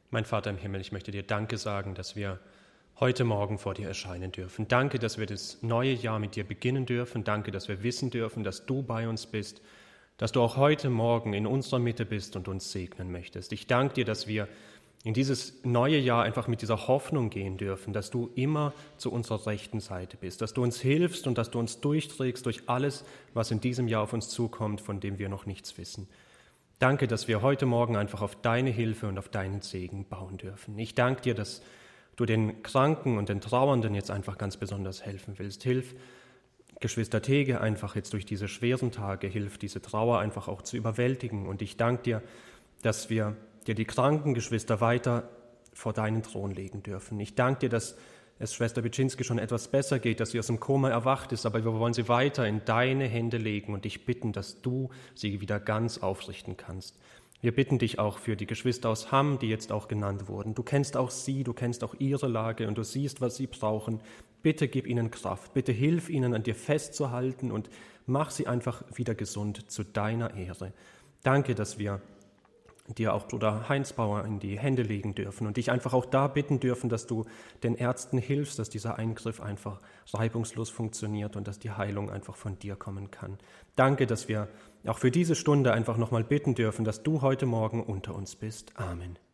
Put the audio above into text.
Mein Vater im Himmel, ich möchte dir Danke sagen, dass wir heute Morgen vor dir erscheinen dürfen. Danke, dass wir das neue Jahr mit dir beginnen dürfen. Danke, dass wir wissen dürfen, dass du bei uns bist, dass du auch heute Morgen in unserer Mitte bist und uns segnen möchtest. Ich danke dir, dass wir in dieses neue Jahr einfach mit dieser Hoffnung gehen dürfen, dass du immer zu unserer rechten Seite bist, dass du uns hilfst und dass du uns durchträgst durch alles, was in diesem Jahr auf uns zukommt, von dem wir noch nichts wissen. Danke, dass wir heute Morgen einfach auf deine Hilfe und auf deinen Segen bauen dürfen. Ich danke dir, dass du den Kranken und den Trauernden jetzt einfach ganz besonders helfen willst. Hilf Geschwister Tege einfach jetzt durch diese schweren Tage, hilf diese Trauer einfach auch zu überwältigen. Und ich danke dir, dass wir dir die kranken Geschwister weiter vor deinen Thron legen dürfen. Ich danke dir, dass es Schwester Bitschinski schon etwas besser geht, dass sie aus dem Koma erwacht ist, aber wir wollen sie weiter in deine Hände legen und dich bitten, dass du sie wieder ganz aufrichten kannst. Wir bitten dich auch für die Geschwister aus Hamm, die jetzt auch genannt wurden. Du kennst auch sie, du kennst auch ihre Lage und du siehst, was sie brauchen. Bitte gib ihnen Kraft, bitte hilf ihnen, an dir festzuhalten und mach sie einfach wieder gesund zu deiner Ehre. Danke, dass wir dir auch Bruder Heinz Bauer in die Hände legen dürfen und dich einfach auch da bitten dürfen, dass du den Ärzten hilfst, dass dieser Eingriff einfach reibungslos funktioniert und dass die Heilung einfach von dir kommen kann. Danke, dass wir auch für diese Stunde einfach nochmal bitten dürfen, dass du heute Morgen unter uns bist. Amen.